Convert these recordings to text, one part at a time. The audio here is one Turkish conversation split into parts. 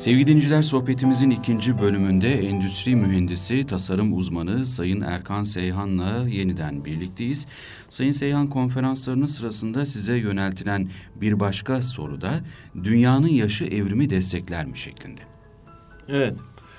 Sevgili dinleyiciler, sohbetimizin ikinci bölümünde endüstri mühendisi, tasarım uzmanı Sayın Erkan Seyhan'la yeniden birlikteyiz. Sayın Seyhan, konferanslarının sırasında size yöneltilen bir başka soruda dünyanın yaşı evrimi destekler mi şeklinde. Evet.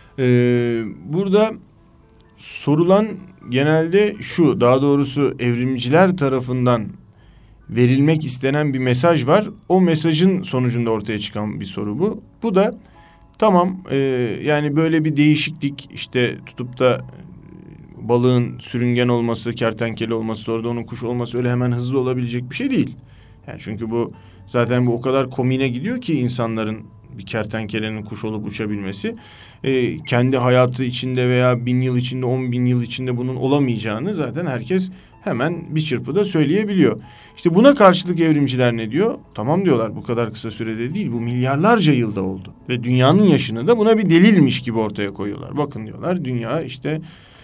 Burada sorulan genelde şu, daha doğrusu evrimciler tarafından verilmek istenen bir mesaj var. O mesajın sonucunda ortaya çıkan bir soru bu. Bu da tamam, yani böyle bir değişiklik, işte tutup da balığın sürüngen olması, kertenkele olması, sonra da onun kuş olması öyle hemen hızlı olabilecek bir şey değil. Yani çünkü bu zaten o kadar komiğine gidiyor ki insanların bir kertenkelenin kuş olup uçabilmesi. Kendi hayatı içinde veya 1000 yıl içinde, 10.000 yıl içinde bunun olamayacağını zaten herkes hemen bir çırpıda söyleyebiliyor. İşte buna karşılık evrimciler ne diyor? Tamam diyorlar, bu kadar kısa sürede değil, bu milyarlarca yılda oldu. Ve dünyanın yaşını da buna bir delilmiş gibi ortaya koyuyorlar. Bakın diyorlar, dünya işte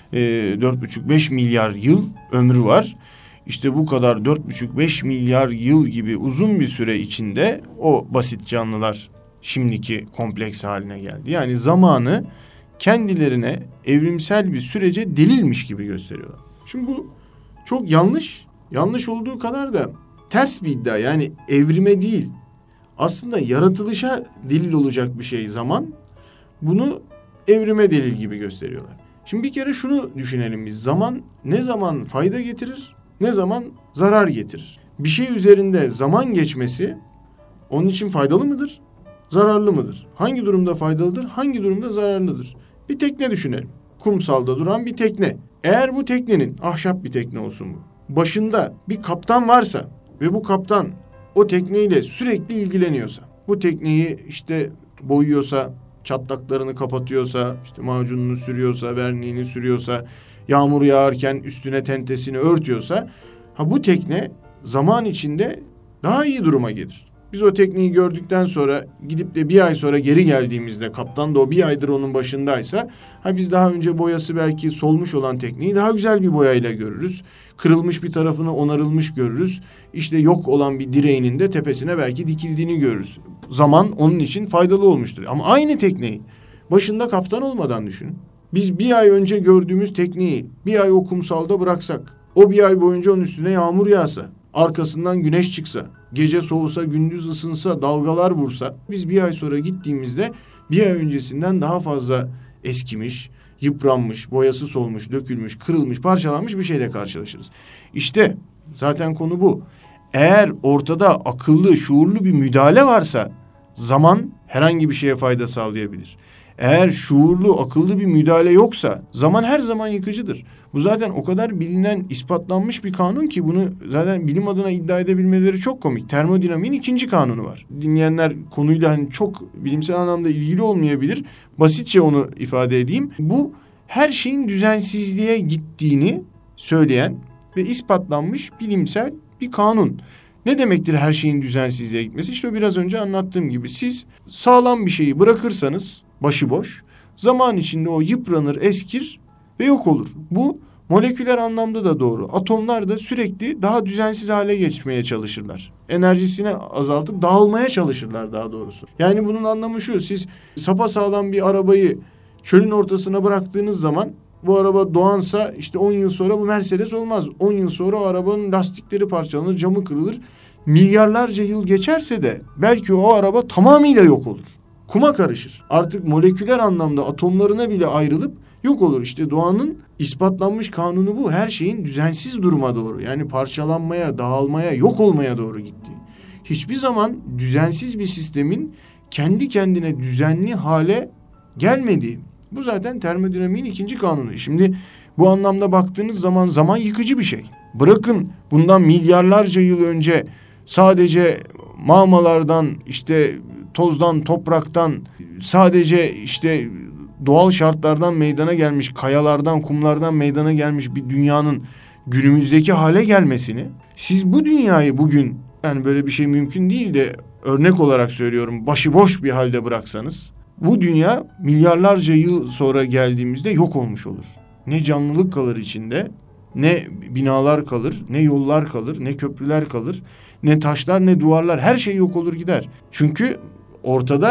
4,5-5 milyar yıl ömrü var. İşte bu kadar 4,5-5 milyar yıl gibi uzun bir süre içinde o basit canlılar şimdiki kompleks haline geldi. Yani zamanı kendilerine evrimsel bir sürece delilmiş gibi gösteriyorlar. Şimdi bu çok yanlış. Yanlış olduğu kadar da ters bir iddia. Yani evrime değil, aslında yaratılışa delil olacak bir şey zaman. Bunu evrime delil gibi gösteriyorlar. Şimdi bir kere şunu düşünelim biz. Zaman ne zaman fayda getirir, ne zaman zarar getirir? Bir şey üzerinde zaman geçmesi onun için faydalı mıdır, zararlı mıdır? Hangi durumda faydalıdır, hangi durumda zararlıdır? Bir tekne düşünelim. Kumsalda duran bir tekne. Eğer bu teknenin, ahşap bir tekne olsun bu, başında bir kaptan varsa ve bu kaptan o tekneyle sürekli ilgileniyorsa, bu tekneyi işte boyuyorsa, çatlaklarını kapatıyorsa, işte macununu sürüyorsa, verniğini sürüyorsa, yağmur yağarken üstüne tentesini örtüyorsa, bu tekne zaman içinde daha iyi duruma gelir. Biz o tekneyi gördükten sonra gidip de bir ay sonra geri geldiğimizde kaptan da o bir aydır onun başındaysa, biz daha önce boyası belki solmuş olan tekneyi daha güzel bir boyayla görürüz. Kırılmış bir tarafını onarılmış görürüz. İşte yok olan bir direğinin de tepesine belki dikildiğini görürüz. Zaman onun için faydalı olmuştur. Ama aynı tekneyi başında kaptan olmadan düşünün. Biz bir ay önce gördüğümüz tekneyi bir ay o kumsalda bıraksak, o bir ay boyunca onun üstüne yağmur yağsa, arkasından güneş çıksa, gece soğusa, gündüz ısınsa, dalgalar vursa, biz bir ay sonra gittiğimizde bir ay öncesinden daha fazla eskimiş, yıpranmış, boyası solmuş, dökülmüş, kırılmış, parçalanmış bir şeyle karşılaşırız. İşte zaten konu bu. Eğer ortada akıllı, şuurlu bir müdahale varsa zaman herhangi bir şeye fayda sağlayabilir. Eğer şuurlu, akıllı bir müdahale yoksa zaman her zaman yıkıcıdır. Bu zaten o kadar bilinen, ispatlanmış bir kanun ki bunu zaten bilim adına iddia edebilmeleri çok komik. Termodinamiğin 2. kanunu var. Dinleyenler konuyla çok bilimsel anlamda ilgili olmayabilir. Basitçe onu ifade edeyim. Bu her şeyin düzensizliğe gittiğini söyleyen ve ispatlanmış bilimsel bir kanun. Ne demektir her şeyin düzensizliğe gitmesi? İşte biraz önce anlattığım gibi siz sağlam bir şeyi bırakırsanız başıboş, zaman içinde o yıpranır, eskir ve yok olur. Bu moleküler anlamda da doğru. Atomlar da sürekli daha düzensiz hale geçmeye çalışırlar. Enerjisini azaltıp dağılmaya çalışırlar daha doğrusu. Yani bunun anlamı şu: siz sapasağlam bir arabayı çölün ortasına bıraktığınız zaman bu araba doğansa işte 10 yıl sonra bu Mercedes olmaz. 10 yıl sonra o arabanın lastikleri parçalanır, camı kırılır. Milyarlarca yıl geçerse de belki o araba tamamıyla yok olur. Kuma karışır. Artık moleküler anlamda atomlarına bile ayrılıp yok olur. İşte doğanın ispatlanmış kanunu bu. Her şeyin düzensiz duruma doğru, yani parçalanmaya, dağılmaya, yok olmaya doğru gitti. Hiçbir zaman düzensiz bir sistemin kendi kendine düzenli hale gelmediği. Bu zaten termodinamiğin 2. kanunu. Şimdi bu anlamda baktığınız zaman zaman yıkıcı bir şey. Bırakın bundan milyarlarca yıl önce sadece mağmalardan, işte tozdan, topraktan, sadece işte doğal şartlardan meydana gelmiş, kayalardan, kumlardan meydana gelmiş bir dünyanın günümüzdeki hale gelmesini, siz bu dünyayı bugün, yani böyle bir şey mümkün değil de örnek olarak söylüyorum, başıboş bir halde bıraksanız, bu dünya milyarlarca yıl sonra geldiğimizde yok olmuş olur. Ne canlılık kalır içinde, ne binalar kalır, ne yollar kalır, ne köprüler kalır, ne taşlar, ne duvarlar, her şey yok olur gider. Çünkü ortada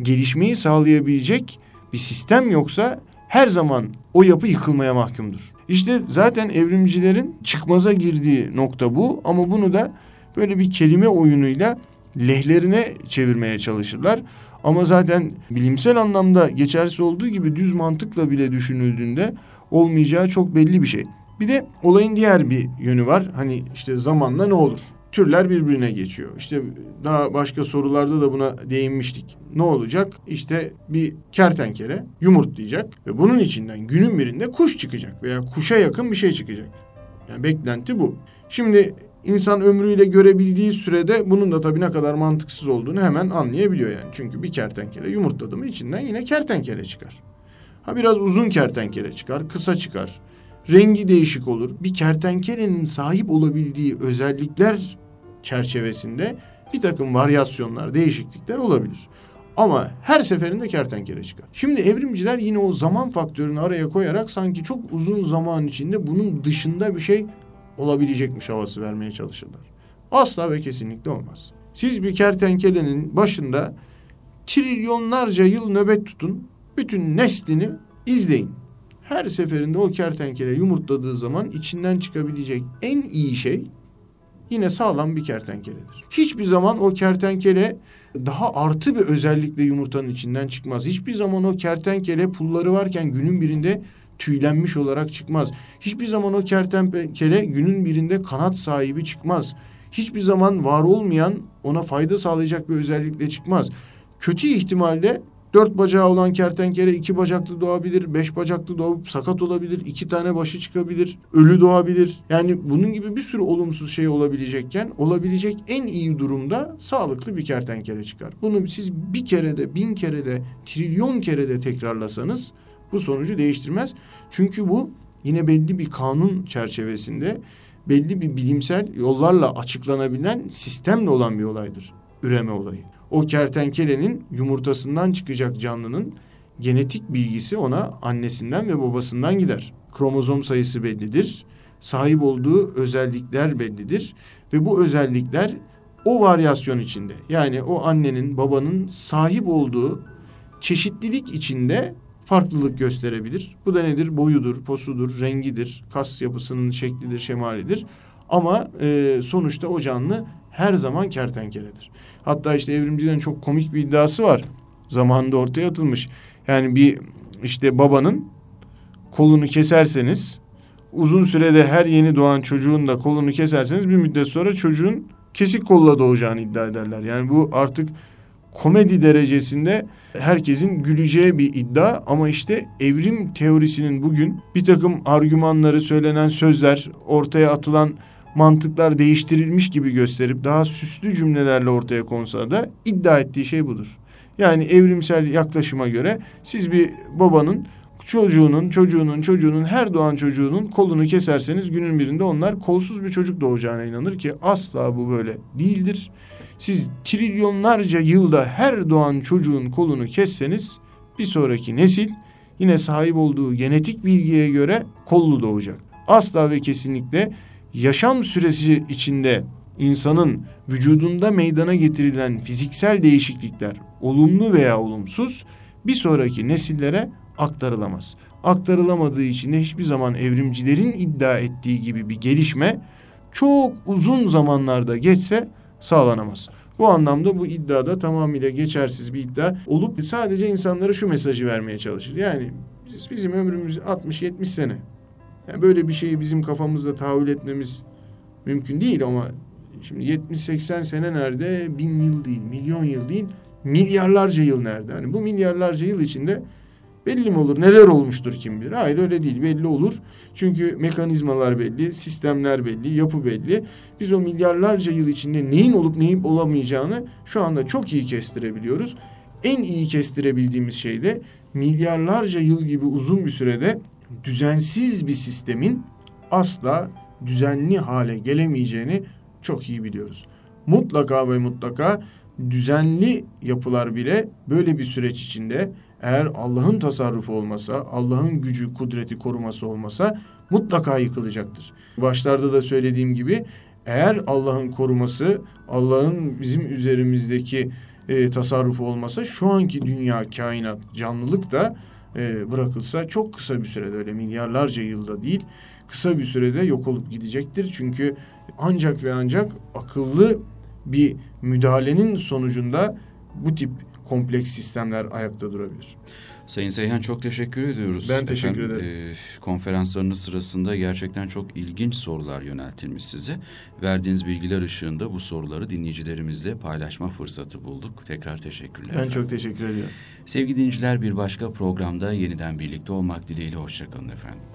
gelişmeyi sağlayabilecek bir sistem yoksa her zaman o yapı yıkılmaya mahkumdur. İşte zaten evrimcilerin çıkmaza girdiği nokta bu, ama bunu da böyle bir kelime oyunuyla lehlerine çevirmeye çalışırlar. Ama zaten bilimsel anlamda geçersiz olduğu gibi düz mantıkla bile düşünüldüğünde olmayacağı çok belli bir şey. Bir de olayın diğer bir yönü var. Hani işte zamanla ne olur? Türler birbirine geçiyor. İşte daha başka sorularda da buna değinmiştik. Ne olacak? İşte bir kertenkele yumurtlayacak ve bunun içinden günün birinde kuş çıkacak veya kuşa yakın bir şey çıkacak. Yani beklenti bu. Şimdi insan ömrüyle görebildiği sürede bunun da tabii ne kadar mantıksız olduğunu hemen anlayabiliyor yani. Çünkü bir kertenkele yumurtladı mı içinden yine kertenkele çıkar. Ha biraz uzun kertenkele çıkar, kısa çıkar. Rengi değişik olur. Bir kertenkelenin sahip olabildiği özellikler çerçevesinde bir takım varyasyonlar, değişiklikler olabilir. Ama her seferinde kertenkele çıkar. Şimdi evrimciler yine o zaman faktörünü araya koyarak sanki çok uzun zaman içinde bunun dışında bir şey olabilecekmiş havası vermeye çalışırlar. Asla ve kesinlikle olmaz. Siz bir kertenkelenin başında trilyonlarca yıl nöbet tutun, bütün neslini izleyin. Her seferinde o kertenkele yumurtladığı zaman içinden çıkabilecek en iyi şey yine sağlam bir kertenkeledir. Hiçbir zaman o kertenkele daha artı bir özellikle yumurtanın içinden çıkmaz. Hiçbir zaman o kertenkele pulları varken günün birinde tüylenmiş olarak çıkmaz. Hiçbir zaman o kertenkele günün birinde kanat sahibi çıkmaz. Hiçbir zaman var olmayan, ona fayda sağlayacak bir özellikle çıkmaz. Kötü ihtimalle 4 bacağı olan kertenkele 2 bacaklı doğabilir, 5 bacaklı doğup sakat olabilir, 2 tane başı çıkabilir, ölü doğabilir. Yani bunun gibi bir sürü olumsuz şey olabilecekken olabilecek en iyi durumda sağlıklı bir kertenkele çıkar. Bunu siz bir kere de, 1000 kere de, trilyon kere de tekrarlasanız bu sonucu değiştirmez. Çünkü bu yine belli bir kanun çerçevesinde, belli bir bilimsel yollarla açıklanabilen sistemle olan bir olaydır. Üreme olayı. O kertenkelenin yumurtasından çıkacak canlının genetik bilgisi ona annesinden ve babasından gider. Kromozom sayısı bellidir. Sahip olduğu özellikler bellidir. Ve bu özellikler o varyasyon içinde, yani o annenin, babanın sahip olduğu çeşitlilik içinde farklılık gösterebilir. Bu da nedir? Boyudur, posudur, rengidir, kas yapısının şeklidir, şemalidir. Ama sonuçta o canlı her zaman kertenkeledir. Hatta işte evrimcilerin çok komik bir iddiası var. Zamanında ortaya atılmış. Yani bir işte babanın kolunu keserseniz, uzun sürede her yeni doğan çocuğun da kolunu keserseniz bir müddet sonra çocuğun kesik kolla doğacağını iddia ederler. Yani bu artık komedi derecesinde herkesin güleceği bir iddia, ama işte evrim teorisinin bugün bir takım argümanları, söylenen sözler, ortaya atılan mantıklar değiştirilmiş gibi gösterip daha süslü cümlelerle ortaya konsa da iddia ettiği şey budur. Yani evrimsel yaklaşıma göre siz bir babanın çocuğunun her doğan çocuğunun kolunu keserseniz günün birinde onlar kolsuz bir çocuk doğacağına inanır ki asla bu böyle değildir. Siz trilyonlarca yılda her doğan çocuğun kolunu kesseniz bir sonraki nesil yine sahip olduğu genetik bilgiye göre kollu doğacak. Asla ve kesinlikle yaşam süresi içinde insanın vücudunda meydana getirilen fiziksel değişiklikler, olumlu veya olumsuz, bir sonraki nesillere aktarılamaz. Aktarılamadığı için de hiçbir zaman evrimcilerin iddia ettiği gibi bir gelişme çok uzun zamanlarda geçse sağlanamaz. Bu anlamda bu iddiada tamamıyla geçersiz bir iddia olup sadece insanlara şu mesajı vermeye çalışır. Yani bizim ömrümüz 60-70 sene. Yani böyle bir şeyi bizim kafamızda tahayyül etmemiz mümkün değil, ama şimdi 70-80 sene nerede? 1000 yıl değil, milyon yıl değil, milyarlarca yıl nerede? Yani bu milyarlarca yıl içinde belli mi olur? Neler olmuştur kim bilir? Hayır, öyle değil. Belli olur. Çünkü mekanizmalar belli, sistemler belli, yapı belli. Biz o milyarlarca yıl içinde neyin olup neyin olamayacağını şu anda çok iyi kestirebiliyoruz. En iyi kestirebildiğimiz şey de milyarlarca yıl gibi uzun bir sürede düzensiz bir sistemin asla düzenli hale gelemeyeceğini çok iyi biliyoruz. Mutlaka ve mutlaka düzenli yapılar bile böyle bir süreç içinde, eğer Allah'ın tasarrufu olmasa, Allah'ın gücü, kudreti, koruması olmasa mutlaka yıkılacaktır. Başlarda da söylediğim gibi, eğer Allah'ın koruması, Allah'ın bizim üzerimizdeki tasarrufu olmasa şu anki dünya, kainat, canlılık da bırakılsa çok kısa bir sürede, öyle milyarlarca yılda değil, kısa bir sürede yok olup gidecektir. Çünkü ancak ve ancak akıllı bir müdahalenin sonucunda bu tip kompleks sistemler ayakta durabilir. Sayın Seyhan, çok teşekkür ediyoruz. Ben teşekkür ederim. Konferanslarınız sırasında gerçekten çok ilginç sorular yöneltilmiş size. Verdiğiniz bilgiler ışığında bu soruları dinleyicilerimizle paylaşma fırsatı bulduk. Tekrar teşekkürler. Ben çok teşekkür ediyorum. Sevgili dinleyiciler, bir başka programda yeniden birlikte olmak dileğiyle hoşçakalın efendim.